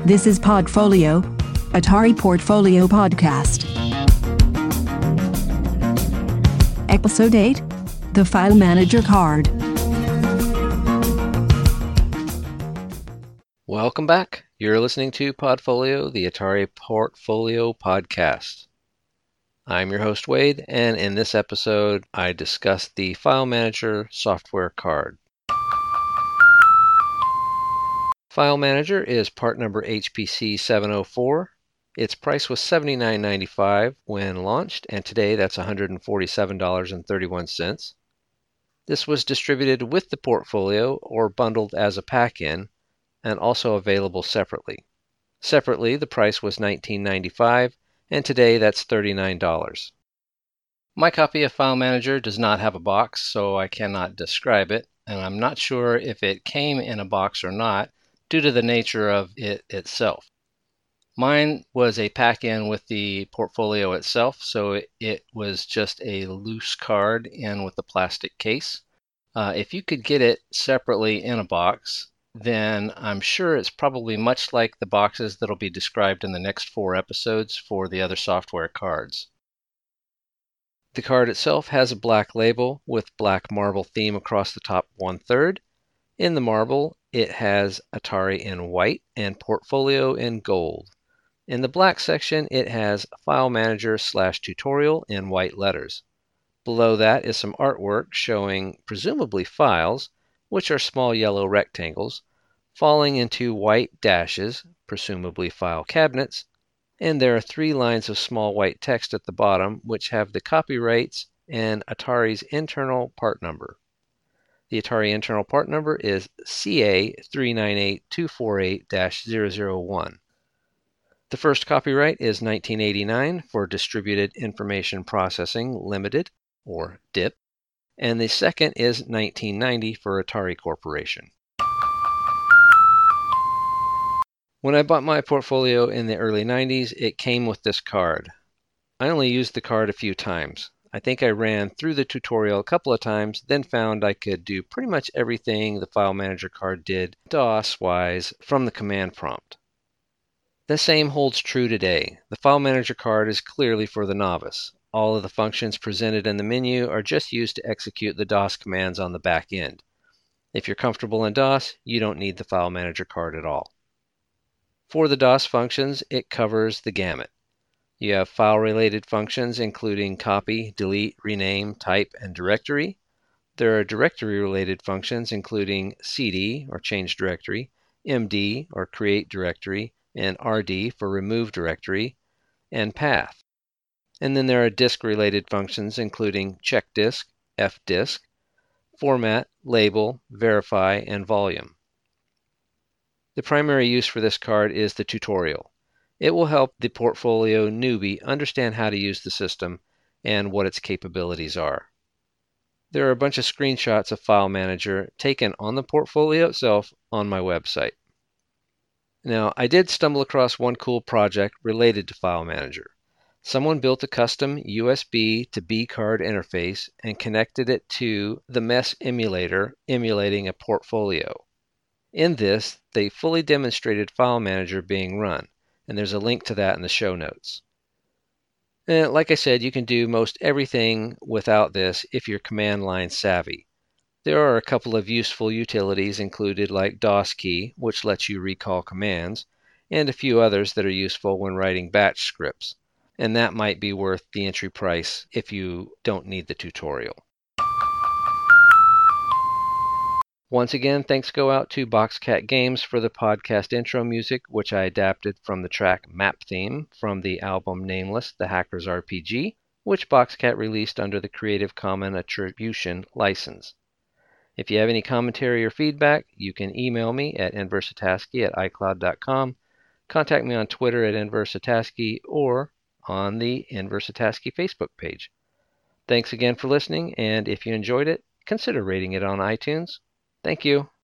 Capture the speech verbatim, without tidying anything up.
This is Podfolio, Atari Portfolio Podcast. Episode eight, The File Manager Card. Welcome back. You're listening to Podfolio, the Atari Portfolio Podcast. I'm your host, Wade, and in this episode, I discuss the File Manager software card. File Manager is part number H P C seven oh four. Its price was seventy-nine ninety-five when launched, and today that's one hundred forty-seven dollars and thirty-one cents. This was distributed with the portfolio or bundled as a pack-in, and also available separately. Separately, the price was nineteen ninety-five, and today that's thirty-nine dollars. My copy of File Manager does not have a box, so I cannot describe it, and I'm not sure if it came in a box or not due to the nature of it itself. Mine was a pack-in with the portfolio itself, so it, it was just a loose card in with the plastic case. Uh, if you could get it separately in a box, then I'm sure it's probably much like the boxes that'll be described in the next four episodes for the other software cards. The card itself has a black label with black marble theme across the top one-third. In the marble, it has Atari in white and Portfolio in gold. In the black section, it has File Manager slash Tutorial in white letters. Below that is some artwork showing presumably files, which are small yellow rectangles, falling into white dashes, presumably file cabinets, and there are three lines of small white text at the bottom which have the copyrights and Atari's internal part number. The Atari internal part number is C A three nine eight two four eight dash zero zero one. The first copyright is nineteen eighty-nine for Distributed Information Processing Limited, or D I P, and the second is nineteen ninety for Atari Corporation. When I bought my portfolio in the early nineties, it came with this card. I only used the card a few times. I think I ran through the tutorial a couple of times, then found I could do pretty much everything the File Manager card did DOS-wise from the command prompt. The same holds true today. The File Manager card is clearly for the novice. All of the functions presented in the menu are just used to execute the DOS commands on the back end. If you're comfortable in DOS, you don't need the File Manager card at all. For the DOS functions, it covers the gamut. You have file-related functions including copy, delete, rename, type, and directory. There are directory-related functions including C D, or change directory, M D, or create directory, and R D for remove directory, and path. And then there are disk-related functions including check disk, F disk, format, label, verify, and volume. The primary use for this card is the tutorial. It will help the portfolio newbie understand how to use the system and what its capabilities are. There are a bunch of screenshots of File Manager taken on the portfolio itself on my website. Now, I did stumble across one cool project related to File Manager. Someone built a custom U S B to B card interface and connected it to the M E S emulator emulating a portfolio. In this, they fully demonstrated File Manager being run, and there's a link to that in the show notes. And like I said, you can do most everything without this if you're command line savvy. There are a couple of useful utilities included like DOSKey, which lets you recall commands, and a few others that are useful when writing batch scripts, and that might be worth the entry price if you don't need the tutorial. Once again, thanks go out to Boxcat Games for the podcast intro music, which I adapted from the track Map Theme from the album Nameless, The Hacker's R P G, which Boxcat released under the Creative Commons Attribution license. If you have any commentary or feedback, you can email me at nversataski at icloud dot com, contact me on Twitter at nversataski, or on the Nversataski Facebook page. Thanks again for listening, and if you enjoyed it, consider rating it on iTunes. Thank you.